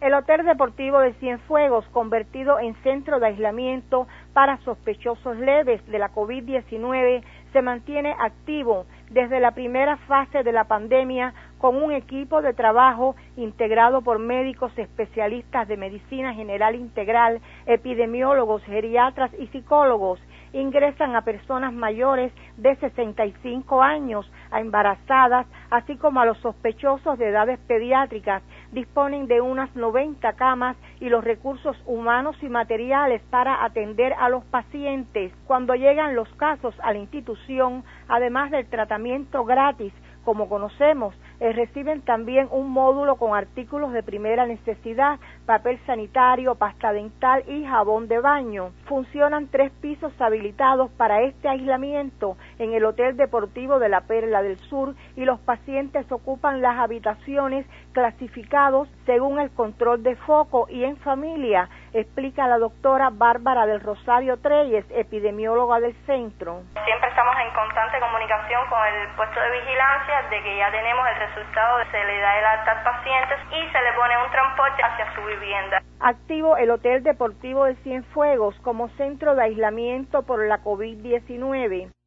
El Hotel Deportivo de Cienfuegos, convertido en centro de aislamiento para sospechosos leves de la COVID-19, se mantiene activo desde la primera fase de la pandemia con un equipo de trabajo integrado por médicos especialistas de medicina general integral, epidemiólogos, geriatras y psicólogos. Ingresan a personas mayores de 65 años, a embarazadas, así como a los sospechosos de edades pediátricas. Disponen de unas 90 camas y los recursos humanos y materiales para atender a los pacientes. Cuando llegan los casos a la institución, además del tratamiento gratis, como conocemos, reciben también un módulo con artículos de primera necesidad, papel sanitario, pasta dental y jabón de baño. Funcionan 3 pisos habilitados para este aislamiento en el Hotel Deportivo de la Perla del Sur y los pacientes ocupan las habitaciones clasificados según el control de foco y en familia, explica la doctora Bárbara del Rosario Treyes, epidemióloga del centro. Siempre estamos en constante comunicación con el puesto de vigilancia de que ya tenemos el resultado, se le da el alta al paciente y se le pone un transporte hacia su vivienda. Activo el Hotel Deportivo de Cienfuegos como centro de aislamiento por la COVID-19.